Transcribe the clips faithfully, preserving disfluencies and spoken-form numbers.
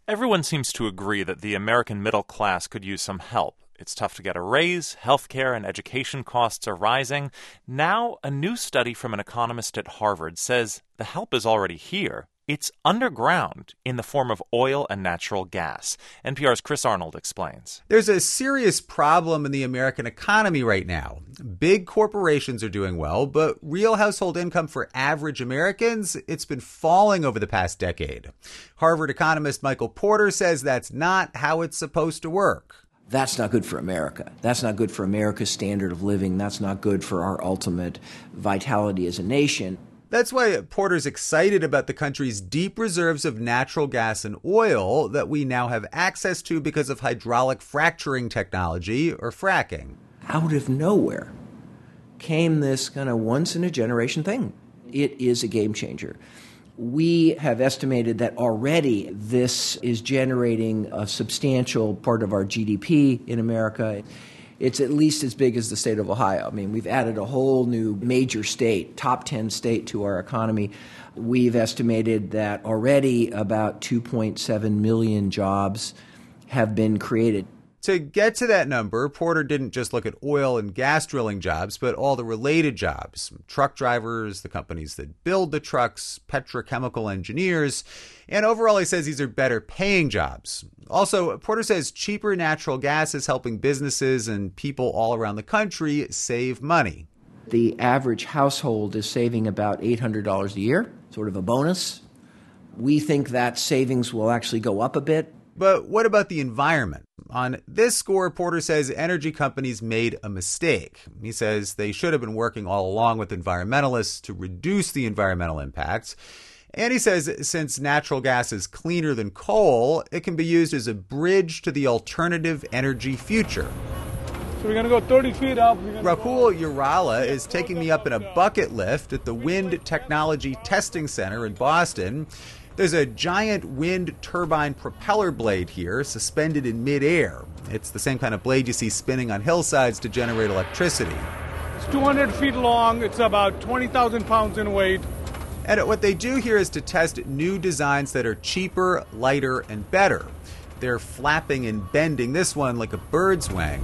Everyone seems to agree that the American middle class could use some help. It's tough to get a raise, healthcare and education costs are rising. Now, a new study from an economist at Harvard says the help is already here. It's underground in the form of oil and natural gas. N P R's Chris Arnold explains. There's a serious problem in the American economy right now. Big corporations are doing well, but real household income for average Americans, it's been falling over the past decade. Harvard economist Michael Porter says that's not how it's supposed to work. That's not good for America. That's not good for America's standard of living. That's not good for our ultimate vitality as a nation. That's why Porter's excited about the country's deep reserves of natural gas and oil that we now have access to because of hydraulic fracturing technology, or fracking. Out of nowhere came this kind of once-in-a-generation thing. It is a game changer. We have estimated that already this is generating a substantial part of our G D P in America. It's at least as big as the state of Ohio. I mean, we've added a whole new major state, top ten state to our economy. We've estimated that already about two point seven million jobs have been created. To get to that number, Porter didn't just look at oil and gas drilling jobs, but all the related jobs. Truck drivers, the companies that build the trucks, petrochemical engineers, and overall he says these are better paying jobs. Also, Porter says cheaper natural gas is helping businesses and people all around the country save money. The average household is saving about eight hundred dollars a year, sort of a bonus. We think that savings will actually go up a bit. But what about the environment? On this score, Porter says energy companies made a mistake. He says they should have been working all along with environmentalists to reduce the environmental impacts. And he says since natural gas is cleaner than coal, it can be used as a bridge to the alternative energy future. So we're going to go thirty feet up. Rahul Urala is taking me up in a bucket lift at the Wind Technology Testing Center in Boston. There's a giant wind turbine propeller blade here, suspended in midair. It's the same kind of blade you see spinning on hillsides to generate electricity. It's two hundred feet long. It's about twenty thousand pounds in weight. And what they do here is to test new designs that are cheaper, lighter, and better. They're flapping and bending this one like a bird's wing.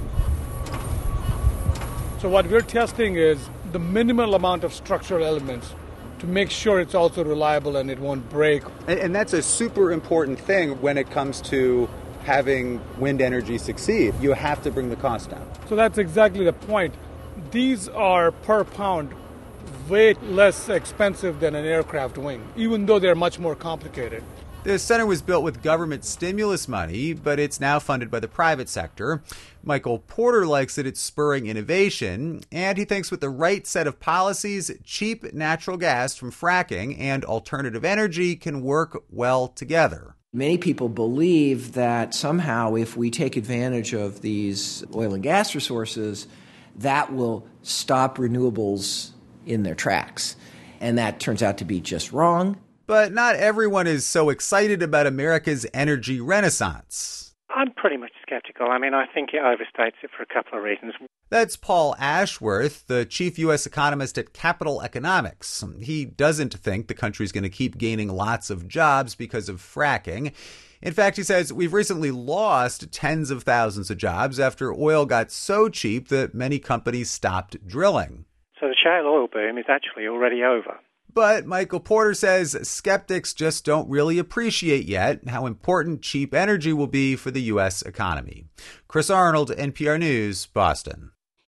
So what we're testing is the minimal amount of structural elements to make sure it's also reliable and it won't break. And, and that's a super important thing when it comes to having wind energy succeed. You have to bring the cost down. So that's exactly the point. These are per pound way less expensive than an aircraft wing, even though they're much more complicated. The center was built with government stimulus money, but it's now funded by the private sector. Michael Porter likes that it's spurring innovation, and he thinks with the right set of policies, cheap natural gas from fracking and alternative energy can work well together. Many people believe that somehow if we take advantage of these oil and gas resources, that will stop renewables in their tracks. And that turns out to be just wrong. But not everyone is so excited about America's energy renaissance. I'm pretty much skeptical. I mean, I think it overstates it for a couple of reasons. That's Paul Ashworth, the chief U S economist at Capital Economics. He doesn't think the country's going to keep gaining lots of jobs because of fracking. In fact, he says we've recently lost tens of thousands of jobs after oil got so cheap that many companies stopped drilling. So the shale oil boom is actually already over. But Michael Porter says skeptics just don't really appreciate yet how important cheap energy will be for the U S economy. Chris Arnold, N P R News, Boston.